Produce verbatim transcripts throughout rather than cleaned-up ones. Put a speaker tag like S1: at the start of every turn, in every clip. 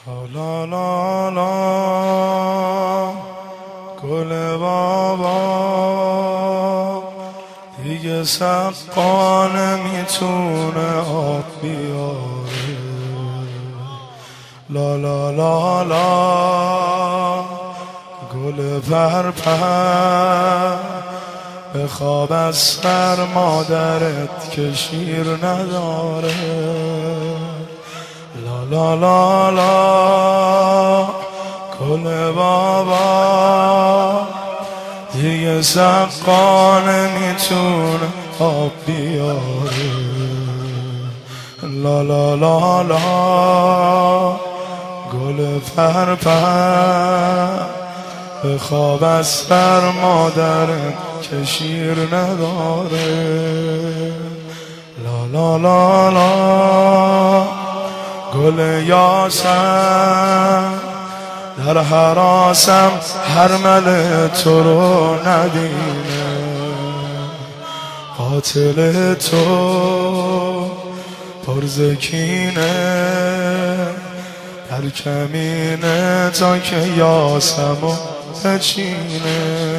S1: لا لا لا گل بابا دیگه سقا نمیتونه آب بیاره. لا لا لا لا گل پرپر به خواب از سر مادرت که شیر نداره. لا لا لا لا گل بابا دیگه سقا نمیتونه آب بیاره. لا لا لا لا گل پرپر به خواب از سر مادرت که شیر نداره. لا لا لا لا گل یاسم در حراسم هر مل تو رو نبینه. قاتل تو پرزکینه در کمینه تا که یاسمو بچینه.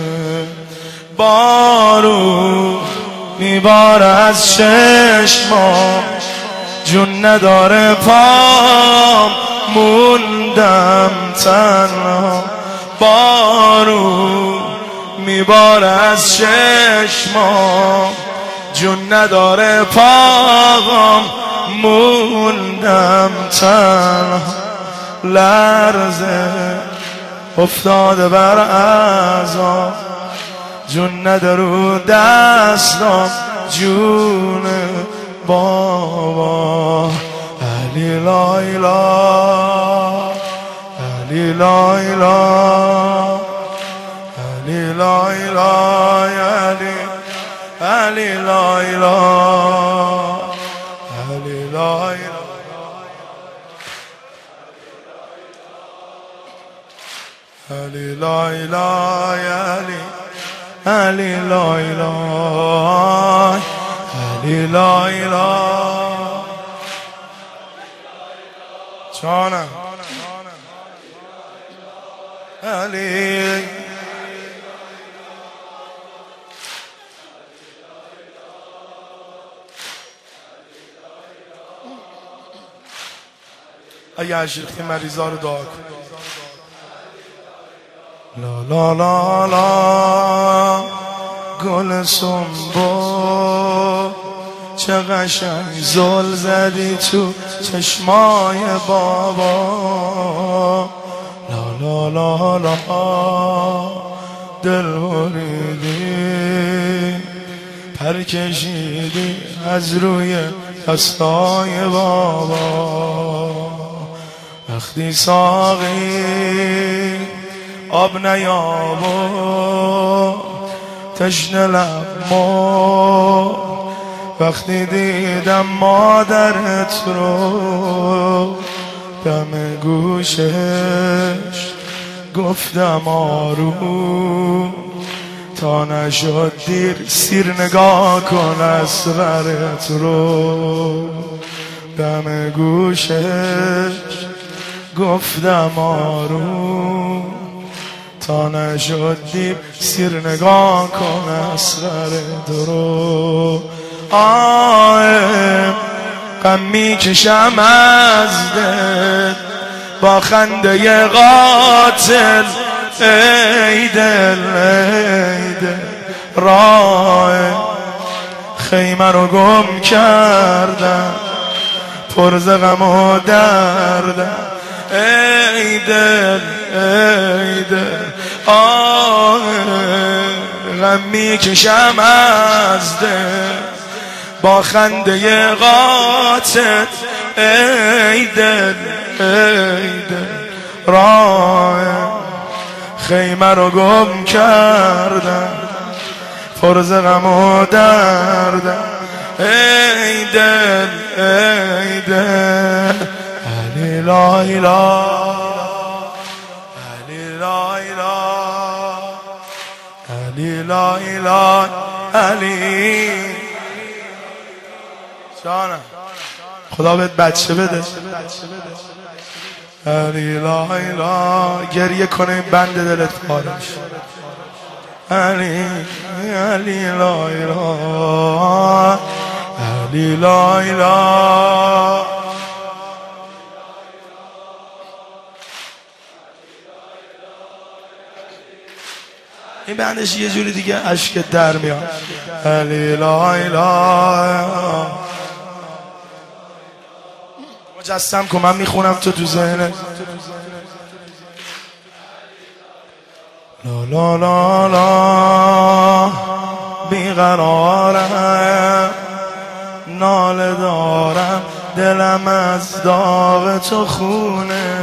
S1: بارو میباره از چشمام جون نداره پام موندم تنها. بارو میباره از چشمام جون نداره پام موندم تنها. لرزه افتاده بر اعضام جون نده رو دستام جون بابا. علی لایلا علی لایلا علی لایلا علی علی لایلا علی لایلا علی لایلا علی علی لایلا علی لایلا جانم علی اگه عشقی مریضا رو دعا کن. لا لا لا لا گل سنبو چه قشنگ زل زدی تو چشمای بابا. لا لا لا لا دل بریدی پر کشیدی از روی دستای بابا. وقتی ساقی آب نیابو تشنه لبمو وقتی دیدم مادرت رو دم گوشش گفتم آروم تا نشد دیر سیر نگاه کن اصغرت رو. دم گوشش گفتم آروم تا نشد دیر سیر نگاه کن اصغرت رو. آه غم میکشم از دل با خنده قاتل. ای دل ای دل راه خیمه رو گم کردم پر ز غم و دردم. ای دل ای دل آه غم میکشم از دل با خنده قاتل. ای دل ای دل راه خیمه رو گم کردم پر ز غم و دردم. ای دل ای دل علی لایلا علی لایلا علی لایلا علی جانم. خدا بهت بچه بده. علی لا اله. گریه کنه این بند دلت پاره میشه. علی علی لا اله علی لا اله. این بندش یه جوری دیگه اشک در میاد. علی لا اله. مجسم کن من میخونم تو تو ذهنت. لا لا لا لا بیقرارم، ناله دارم، دلم از داغ تو خونه.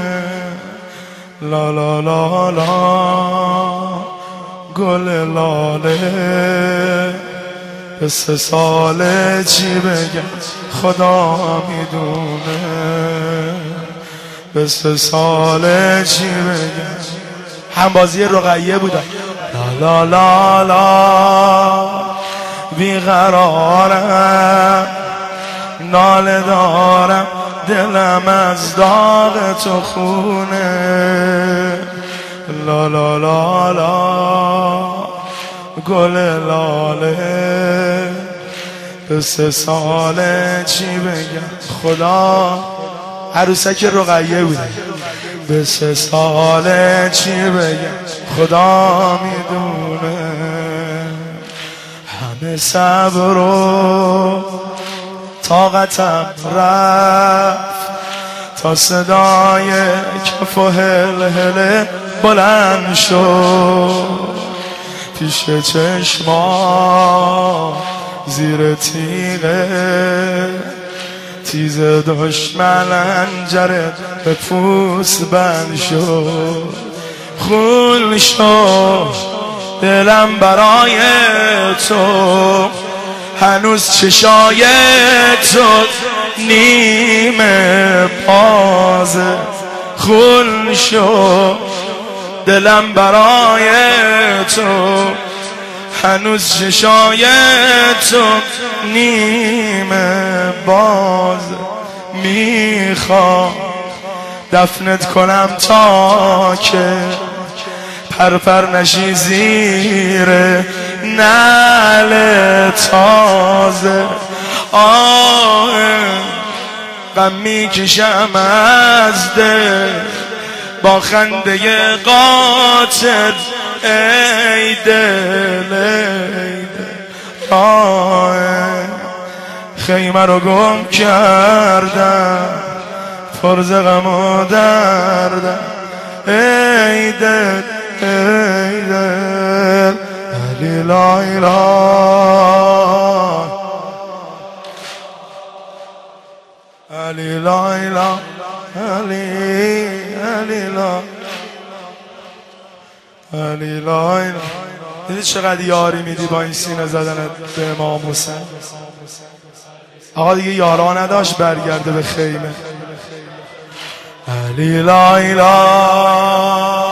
S1: لا لا لا لا گل لاله، به سه ساله چی بگم خدا میدونه. به سه ساله چی بگم. همبازی رقیه بودم. لا لا لا لا بیقرارم، ناله دارم، دلم از داغ تو خونه. لا لا لا لا گل لاله، به سه ساله چی بگم خدا. عروسک رقیه بوده. به سه ساله چی بگم خدا میدونه. همه صبر و طاقتم رفت تا صدای کف و هلهله بلند شد. پیش چشما زیر تیغه تیز دشمن انجره به پوست بند شد. خون شد دلم برای تو، هنوز چشای تو نیمه بازه. خون شد دلم برای تو، هنوز چشای تو نیمه باز. میخوام دفنت کنم تا که پرپر نشی زیر نعل تازه. آه غم میکشم از دل با خنده قاتل. ای دل ای دل آه خیمه رو گم کردم، فرز غم و دردم. ای دل ای دل علی لا اله علی لا اله علی علی لا علی لا اله. دیدی چقدر یاری میدی با این سینه زدنت به امام حسین. آقا دیگه یارا نداشت برگرده به خیمه. علی لا اله